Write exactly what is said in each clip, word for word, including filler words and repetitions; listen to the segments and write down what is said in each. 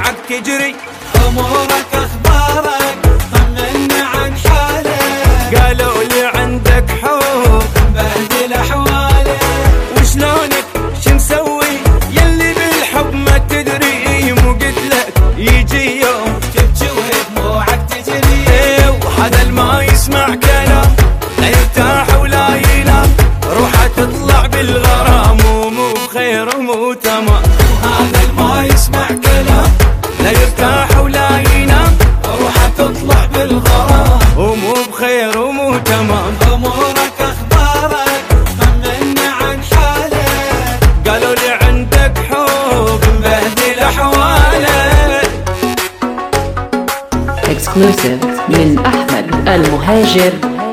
دموعك تجري. أمورك أخبارك طمنا عن حالك، قالوا لي عندك حب مبهدل أحوالك، وشلونك شو مسوي يلي بالحب ما تدري. مو قلت لك يجي يوم تبكي ودموعك تجري. ايه وهذا الما يسمع كلام لا يرتاح ولا ينام، روحه تطلع بالغرام ومو بخير ومو تمام. وهذا الما يسمع كلام لا يرتاح ولا ينام، روحه تطلع بالغرام ومو بخير ومو تمام. أمورك أخبارك طمنا عن حالك، قالوا لي عندك حب مبهدل أحوالك. Exclusive من أحمد المهاجر.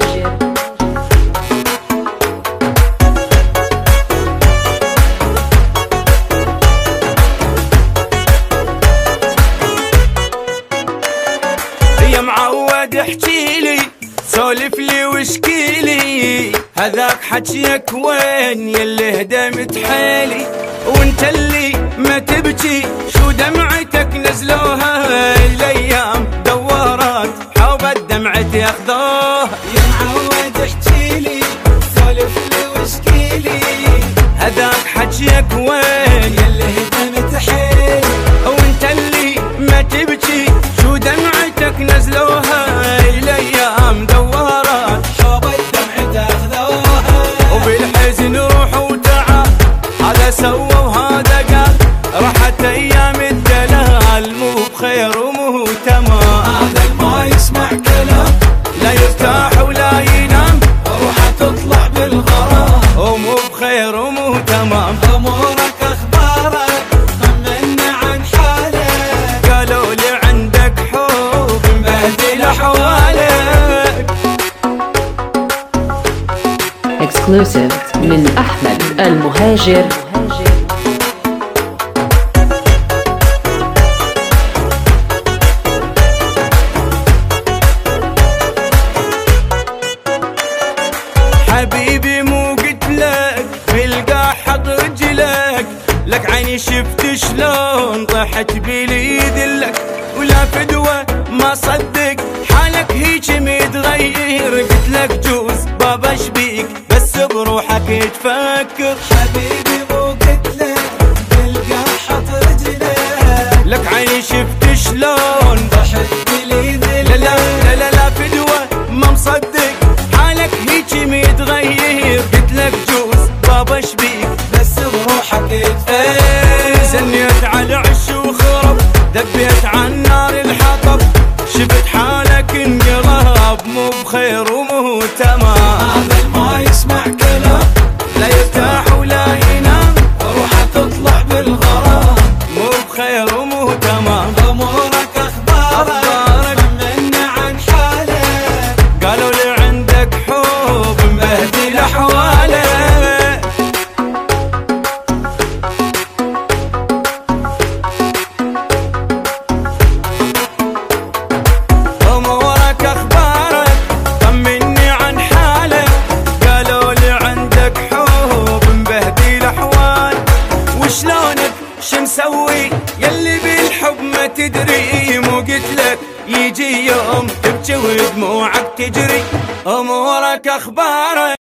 يا معود احكيلي سولف لي واشكيلي، هذاك حكيك وين يلي هدمت حيلي. وانت اللي ما تبكي شو دمعتك نزلوها، الايام دورات حوبت دمعتي اخذوها. يا معود احكيلي سولف لي واشكيلي، هذاك حكيك وين يلي هدمت حيلي. وانت اللي ما تبكي شو دمعتك نزلوها، الايام دورات حوبت دمعتي اخذوها. وبالحزن روح وتعال، هذا سوى وهذا قال، راحت ايام الدلال مو بخير ومو تمام. هذا الما يسمع كلام لا يرتاح ولا ينام، روحه تطلع بالغرام ومو بخير ومو تمام. أمورك أخبارك طمنا عن حالك، قالوا لي عندك حب مبهدل أحوالك. Exclusive من أحمد المهاجر. حبيبي مو قلت لك بلقى حق رجلك، لك عيني شفت شلون طحت بلي ذلك. ولا فدوة ما صدق حالك هيك متغير، قلت لك جوز بابا شبيك بس بروحك تفكر. حبيبي مو قلت لك تلقى حط رجلك، لك عيني شفت شلون ضحت بلي لا ذلك. لا لا لا فدوة ما مصدق حالك هيك متغير، قلت لك جوز بابا شبيك بس بروحك تفكر. ايه زنيت على عش وخرب، دبيت عن نار الحطب، شفت حالك انقلب مو بخير ومو تمام. هذا الما يسمع كلام لا يرتاح ولا ينام، روحه تطلع بالغرام مو بخير ومو تمام. أمورك أخبارك طمنا عن حالك، قالوا لي عندك حب مبهدل أحوالك. أمورك أخبارك طمني عن حالك، قالوا لي عندك حب مبهدل أحوال. وشلونك شو مسوي يلي بالحب ما تدري. مو قلت لك يجي يوم تبكي ودموعك تجري. أمورك أخبارك